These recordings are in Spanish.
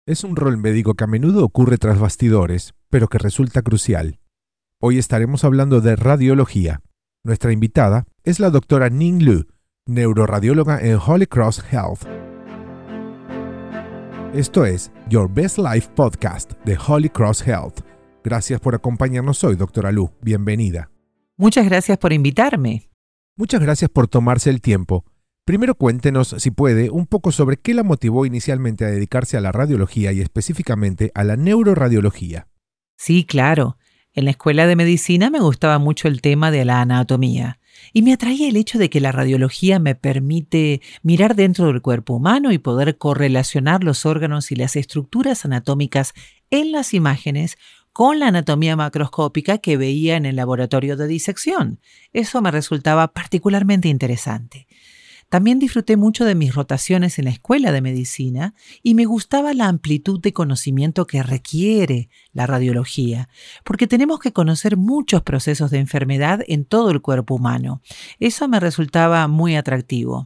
Es un rol médico que a menudo ocurre tras bastidores, pero que resulta crucial. Hoy estaremos hablando de radiología. Nuestra invitada es la doctora Ning Lu, neuroradióloga en Holy Cross Health. Esto es Your Best Life Podcast de Holy Cross Health. Gracias por acompañarnos hoy, doctora Lu. Bienvenida. Muchas gracias por invitarme. Muchas gracias por tomarse el tiempo. Primero cuéntenos, si puede, un poco sobre qué la motivó inicialmente a dedicarse a la radiología y específicamente a la neuroradiología. Sí, claro. En la escuela de medicina me gustaba mucho el tema de la anatomía y me atraía el hecho de que la radiología me permite mirar dentro del cuerpo humano y poder correlacionar los órganos y las estructuras anatómicas en las imágenes con la anatomía macroscópica que veía en el laboratorio de disección. Eso me resultaba particularmente interesante. También disfruté mucho de mis rotaciones en la escuela de medicina y me gustaba la amplitud de conocimiento que requiere la radiología, porque tenemos que conocer muchos procesos de enfermedad en todo el cuerpo humano. Eso me resultaba muy atractivo.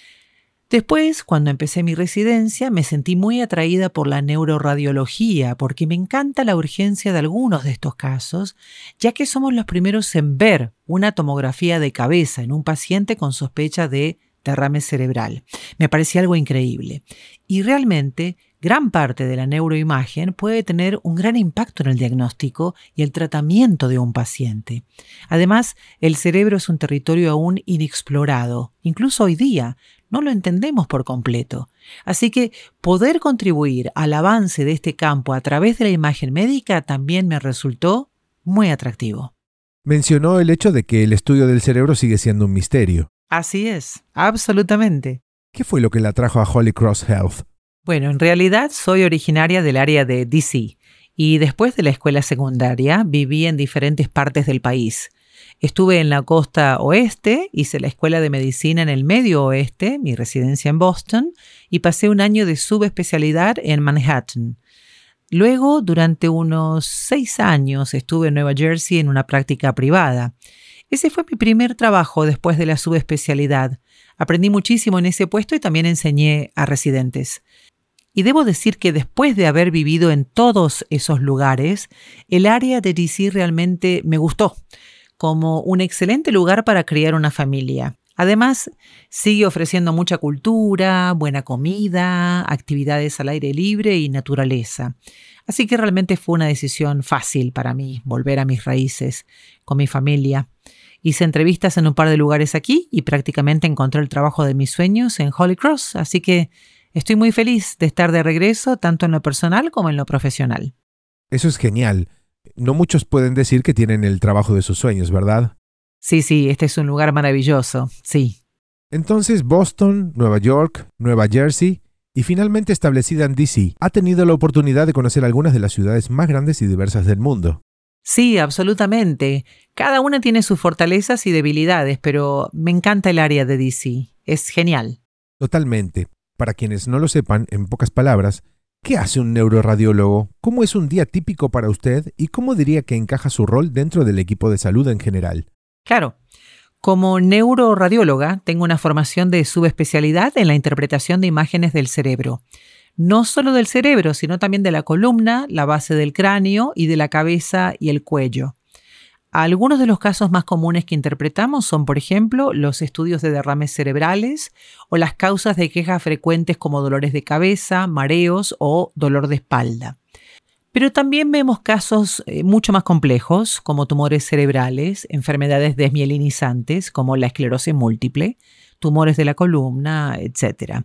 Después, cuando empecé mi residencia, me sentí muy atraída por la neuroradiología, porque me encanta la urgencia de algunos de estos casos, ya que somos los primeros en ver una tomografía de cabeza en un paciente con sospecha de derrame cerebral. Me parecía algo increíble. Y realmente, gran parte de la neuroimagen puede tener un gran impacto en el diagnóstico y el tratamiento de un paciente. Además, el cerebro es un territorio aún inexplorado. Incluso hoy día, no lo entendemos por completo. Así que poder contribuir al avance de este campo a través de la imagen médica también me resultó muy atractivo. Mencionó el hecho de que el estudio del cerebro sigue siendo un misterio. Así es, absolutamente. ¿Qué fue lo que la trajo a Holy Cross Health? Bueno, en realidad soy originaria del área de DC y después de la escuela secundaria viví en diferentes partes del país. Estuve en la costa oeste, hice la escuela de medicina en el medio oeste, mi residencia en Boston, y pasé un año de subespecialidad en Manhattan. Luego, durante unos 6 años, estuve en Nueva Jersey en una práctica privada. Ese fue mi primer trabajo después de la subespecialidad. Aprendí muchísimo en ese puesto y también enseñé a residentes. Y debo decir que después de haber vivido en todos esos lugares, el área de DC realmente me gustó, como un excelente lugar para criar una familia. Además, sigue ofreciendo mucha cultura, buena comida, actividades al aire libre y naturaleza. Así que realmente fue una decisión fácil para mí volver a mis raíces con mi familia. Hice entrevistas en un par de lugares aquí y prácticamente encontré el trabajo de mis sueños en Holy Cross, así que estoy muy feliz de estar de regreso tanto en lo personal como en lo profesional. Eso es genial. No muchos pueden decir que tienen el trabajo de sus sueños, ¿verdad? Sí, este es un lugar maravilloso, sí. Entonces, Boston, Nueva York, Nueva Jersey y finalmente establecida en DC, ha tenido la oportunidad de conocer algunas de las ciudades más grandes y diversas del mundo. Sí, absolutamente. Cada una tiene sus fortalezas y debilidades, pero me encanta el área de DC. Es genial. Totalmente. Para quienes no lo sepan, en pocas palabras, ¿qué hace un neuroradiólogo? ¿Cómo es un día típico para usted? ¿Y cómo diría que encaja su rol dentro del equipo de salud en general? Claro. Como neuroradióloga, tengo una formación de subespecialidad en la interpretación de imágenes del cerebro. No solo del cerebro, sino también de la columna, la base del cráneo y de la cabeza y el cuello. Algunos de los casos más comunes que interpretamos son, por ejemplo, los estudios de derrames cerebrales o las causas de quejas frecuentes como dolores de cabeza, mareos o dolor de espalda. Pero también vemos casos mucho más complejos, como tumores cerebrales, enfermedades desmielinizantes, como la esclerosis múltiple, tumores de la columna, etc.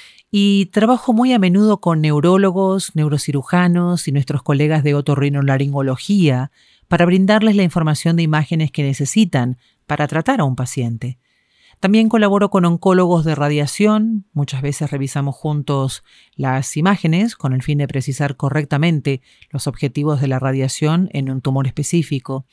Y trabajo muy a menudo con neurólogos, neurocirujanos y nuestros colegas de otorrinolaringología para brindarles la información de imágenes que necesitan para tratar a un paciente. También colaboro con oncólogos de radiación. Muchas veces revisamos juntos las imágenes con el fin de precisar correctamente los objetivos de la radiación en un tumor específico.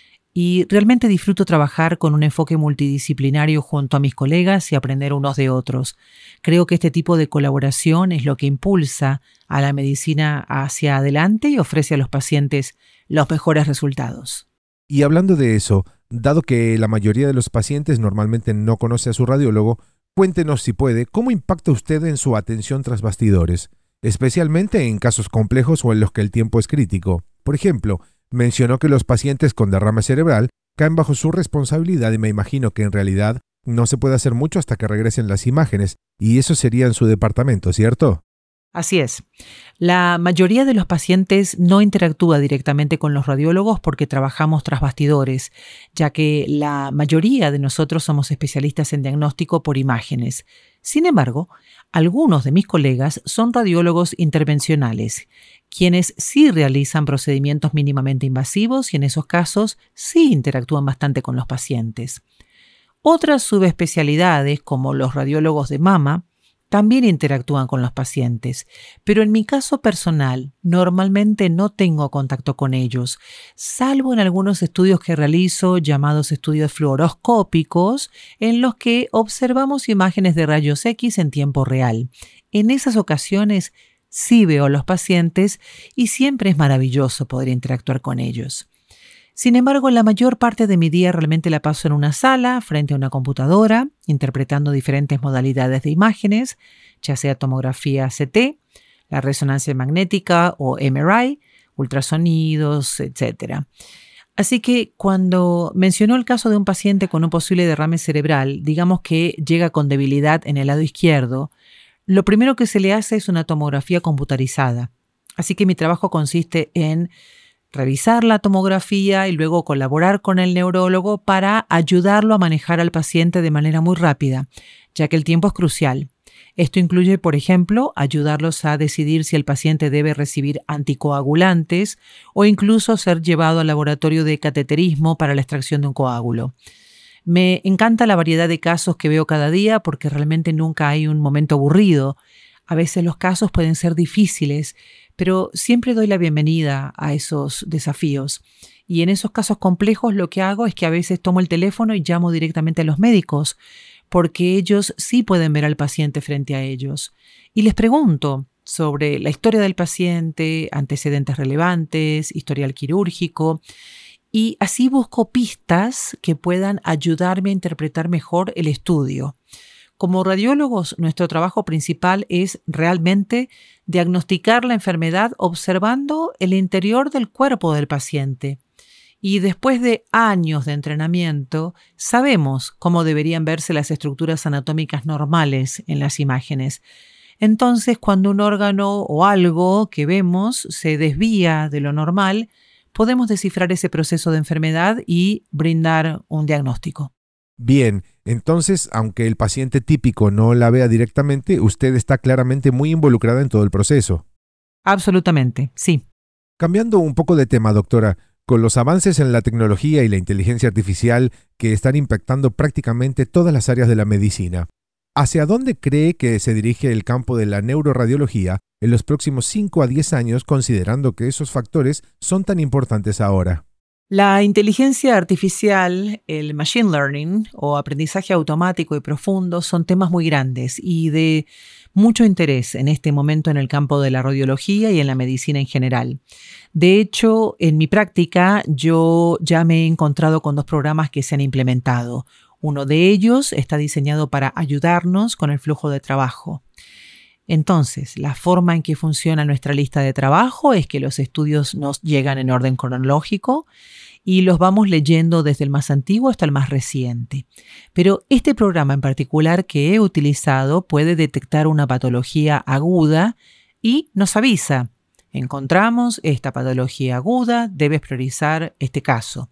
Y realmente disfruto trabajar con un enfoque multidisciplinario junto a mis colegas y aprender unos de otros. Creo que este tipo de colaboración es lo que impulsa a la medicina hacia adelante y ofrece a los pacientes los mejores resultados. Y hablando de eso, dado que la mayoría de los pacientes normalmente no conoce a su radiólogo, cuéntenos si puede, ¿cómo impacta usted en su atención tras bastidores? especialmente en casos complejos o en los que el tiempo es crítico. Por ejemplo, mencionó que los pacientes con derrame cerebral caen bajo su responsabilidad y me imagino que en realidad no se puede hacer mucho hasta que regresen las imágenes, y eso sería en su departamento, ¿cierto? Así es. La mayoría de los pacientes no interactúa directamente con los radiólogos porque trabajamos tras bastidores, ya que la mayoría de nosotros somos especialistas en diagnóstico por imágenes. Sin embargo, algunos de mis colegas son radiólogos intervencionales, quienes sí realizan procedimientos mínimamente invasivos y en esos casos sí interactúan bastante con los pacientes. Otras subespecialidades, como los radiólogos de mama, también interactúan con los pacientes, pero en mi caso personal, normalmente no tengo contacto con ellos, salvo en algunos estudios que realizo llamados estudios fluoroscópicos, en los que observamos imágenes de rayos X en tiempo real. En esas ocasiones sí veo a los pacientes y siempre es maravilloso poder interactuar con ellos. Sin embargo, la mayor parte de mi día realmente la paso en una sala, frente a una computadora, interpretando diferentes modalidades de imágenes, ya sea tomografía CT, la resonancia magnética o MRI, ultrasonidos, etc. Así que cuando mencionó el caso de un paciente con un posible derrame cerebral, digamos que llega con debilidad en el lado izquierdo, lo primero que se le hace es una tomografía computarizada. Así que mi trabajo consiste en revisar la tomografía y luego colaborar con el neurólogo para ayudarlo a manejar al paciente de manera muy rápida, ya que el tiempo es crucial. Esto incluye, por ejemplo, ayudarlos a decidir si el paciente debe recibir anticoagulantes o incluso ser llevado al laboratorio de cateterismo para la extracción de un coágulo. Me encanta la variedad de casos que veo cada día porque realmente nunca hay un momento aburrido. A veces los casos pueden ser difíciles, pero siempre doy la bienvenida a esos desafíos. Y en esos casos complejos lo que hago es que a veces tomo el teléfono y llamo directamente a los médicos, porque ellos sí pueden ver al paciente frente a ellos. Y les pregunto sobre la historia del paciente, antecedentes relevantes, historial quirúrgico, y así busco pistas que puedan ayudarme a interpretar mejor el estudio. Como radiólogos, nuestro trabajo principal es realmente diagnosticar la enfermedad observando el interior del cuerpo del paciente. Y después de años de entrenamiento, sabemos cómo deberían verse las estructuras anatómicas normales en las imágenes. Entonces, cuando un órgano o algo que vemos se desvía de lo normal, podemos descifrar ese proceso de enfermedad y brindar un diagnóstico. Bien, entonces, aunque el paciente típico no la vea directamente, usted está claramente muy involucrada en todo el proceso. Absolutamente, sí. Cambiando un poco de tema, doctora, con los avances en la tecnología y la inteligencia artificial que están impactando prácticamente todas las áreas de la medicina, ¿hacia dónde cree que se dirige el campo de la neuroradiología en los próximos 5 a 10 años, considerando que esos factores son tan importantes ahora? La inteligencia artificial, el machine learning o aprendizaje automático y profundo son temas muy grandes y de mucho interés en este momento en el campo de la radiología y en la medicina en general. De hecho, en mi práctica yo ya me he encontrado con 2 programas que se han implementado. Uno de ellos está diseñado para ayudarnos con el flujo de trabajo. Entonces, la forma en que funciona nuestra lista de trabajo es que los estudios nos llegan en orden cronológico y los vamos leyendo desde el más antiguo hasta el más reciente. Pero este programa en particular que he utilizado puede detectar una patología aguda y nos avisa: encontramos esta patología aguda, debes priorizar este caso.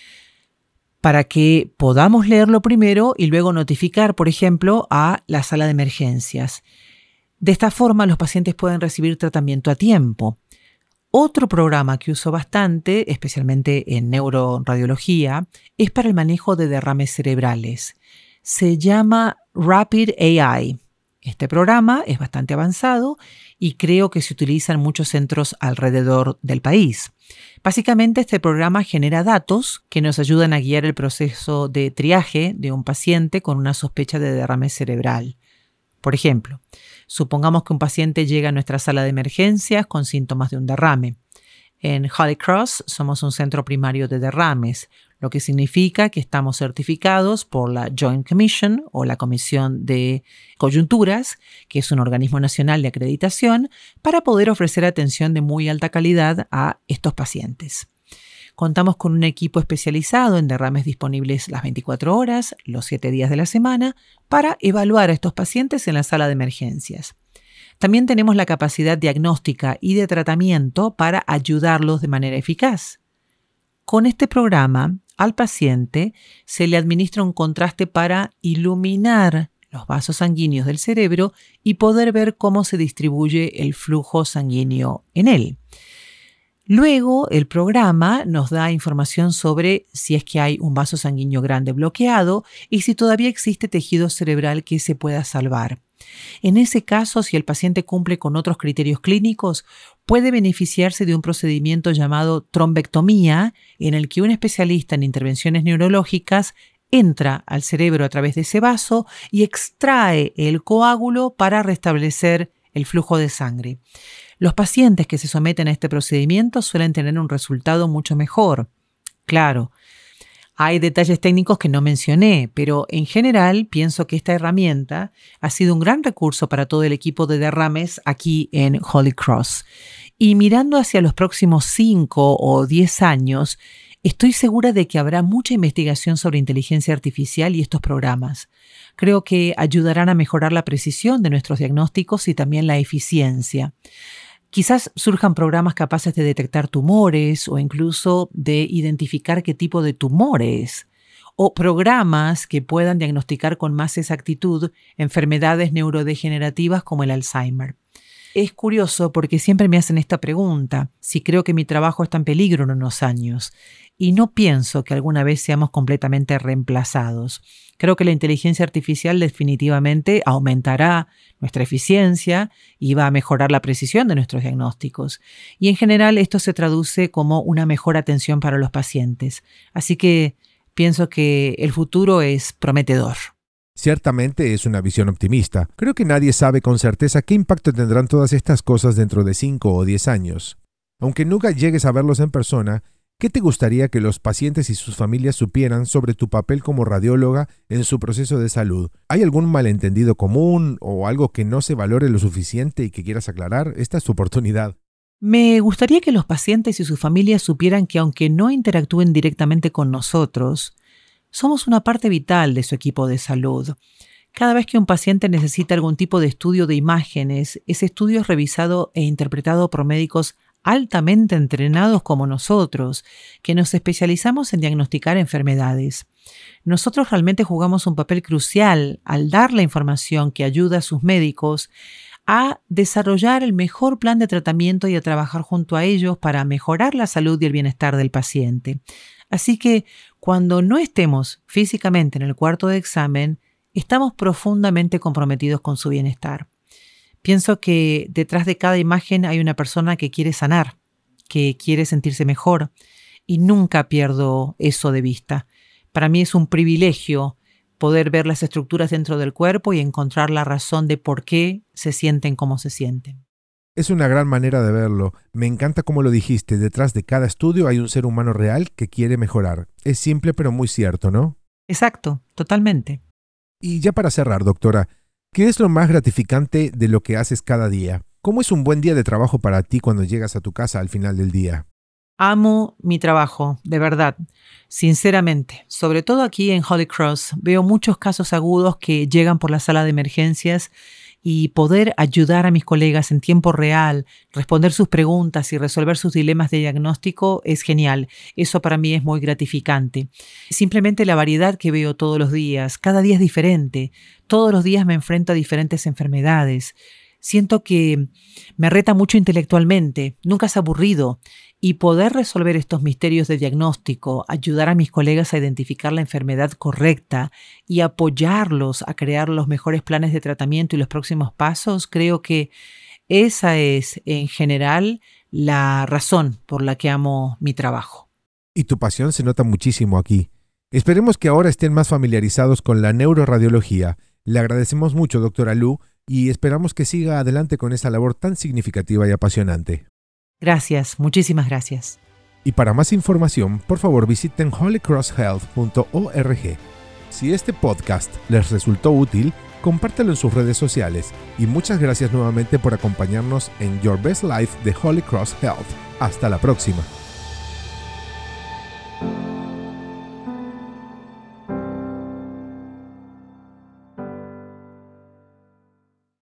Para que podamos leerlo primero y luego notificar, por ejemplo, a la sala de emergencias. De esta forma, los pacientes pueden recibir tratamiento a tiempo. Otro programa que uso bastante, especialmente en neuroradiología, es para el manejo de derrames cerebrales. Se llama Rapid AI. Este programa es bastante avanzado y creo que se utiliza en muchos centros alrededor del país. Básicamente, este programa genera datos que nos ayudan a guiar el proceso de triaje de un paciente con una sospecha de derrame cerebral. Por ejemplo, supongamos que un paciente llega a nuestra sala de emergencias con síntomas de un derrame. En Holy Cross somos un centro primario de derrames. lo que significa que estamos certificados por la Joint Commission o la Comisión de Coyunturas, que es un organismo nacional de acreditación, para poder ofrecer atención de muy alta calidad a estos pacientes. Contamos con un equipo especializado en derrames disponibles las 24 horas, los 7 días de la semana, para evaluar a estos pacientes en la sala de emergencias. También tenemos la capacidad diagnóstica y de tratamiento para ayudarlos de manera eficaz. Con este programa, al paciente se le administra un contraste para iluminar los vasos sanguíneos del cerebro y poder ver cómo se distribuye el flujo sanguíneo en él. Luego, el programa nos da información sobre si es que hay un vaso sanguíneo grande bloqueado y si todavía existe tejido cerebral que se pueda salvar. En ese caso, si el paciente cumple con otros criterios clínicos, puede beneficiarse de un procedimiento llamado trombectomía, en el que un especialista en intervenciones neurológicas entra al cerebro a través de ese vaso y extrae el coágulo para restablecer el flujo de sangre. Los pacientes que se someten a este procedimiento suelen tener un resultado mucho mejor. Claro, hay detalles técnicos que no mencioné, pero en general pienso que esta herramienta ha sido un gran recurso para todo el equipo de derrames aquí en Holy Cross. Y mirando hacia los próximos 5 o 10 años, estoy segura de que habrá mucha investigación sobre inteligencia artificial y estos programas. Creo que ayudarán a mejorar la precisión de nuestros diagnósticos y también la eficiencia. Quizás surjan programas capaces de detectar tumores o incluso de identificar qué tipo de tumores, o programas que puedan diagnosticar con más exactitud enfermedades neurodegenerativas como el Alzheimer. Es curioso porque siempre me hacen esta pregunta, si creo que mi trabajo está en peligro en unos años, y no pienso que alguna vez seamos completamente reemplazados. Creo que la inteligencia artificial definitivamente aumentará nuestra eficiencia y va a mejorar la precisión de nuestros diagnósticos. Y en general esto se traduce como una mejor atención para los pacientes. Así que pienso que el futuro es prometedor. Ciertamente es una visión optimista. Creo que nadie sabe con certeza qué impacto tendrán todas estas cosas dentro de 5 o 10 años. Aunque nunca llegues a verlos en persona, ¿qué te gustaría que los pacientes y sus familias supieran sobre tu papel como radióloga en su proceso de salud? ¿Hay algún malentendido común o algo que no se valore lo suficiente y que quieras aclarar? Esta es tu oportunidad. Me gustaría que los pacientes y sus familias supieran que aunque no interactúen directamente con nosotros, somos una parte vital de su equipo de salud. Cada vez que un paciente necesita algún tipo de estudio de imágenes, ese estudio es revisado e interpretado por médicos altamente entrenados como nosotros, que nos especializamos en diagnosticar enfermedades. Nosotros realmente jugamos un papel crucial al dar la información que ayuda a sus médicos a desarrollar el mejor plan de tratamiento y a trabajar junto a ellos para mejorar la salud y el bienestar del paciente. Así que cuando no estemos físicamente en el cuarto de examen, estamos profundamente comprometidos con su bienestar. Pienso que detrás de cada imagen hay una persona que quiere sanar, que quiere sentirse mejor, y nunca pierdo eso de vista. Para mí es un privilegio poder ver las estructuras dentro del cuerpo y encontrar la razón de por qué se sienten como se sienten. Es una gran manera de verlo. Me encanta cómo lo dijiste. Detrás de cada estudio hay un ser humano real que quiere mejorar. Es simple pero muy cierto, ¿no? Exacto, totalmente. Y ya para cerrar, doctora, ¿qué es lo más gratificante de lo que haces cada día? ¿Cómo es un buen día de trabajo para ti cuando llegas a tu casa al final del día? Amo mi trabajo, de verdad, sinceramente. Sobre todo aquí en Holy Cross, veo muchos casos agudos que llegan por la sala de emergencias y poder ayudar a mis colegas en tiempo real, responder sus preguntas y resolver sus dilemas de diagnóstico es genial. Eso para mí es muy gratificante. Simplemente la variedad que veo todos los días, cada día es diferente. Todos los días me enfrento a diferentes enfermedades. Siento que me reta mucho intelectualmente, nunca es aburrido, y poder resolver estos misterios de diagnóstico, ayudar a mis colegas a identificar la enfermedad correcta y apoyarlos a crear los mejores planes de tratamiento y los próximos pasos, creo que esa es, en general, la razón por la que amo mi trabajo. Y tu pasión se nota muchísimo aquí. Esperemos que ahora estén más familiarizados con la neuroradiología. Le agradecemos mucho, doctora Lu, y esperamos que siga adelante con esa labor tan significativa y apasionante. Gracias, muchísimas gracias. Y para más información, por favor visiten holycrosshealth.org. Si este podcast les resultó útil, compártelo en sus redes sociales y muchas gracias nuevamente por acompañarnos en Your Best Life de Holy Cross Health. Hasta la próxima.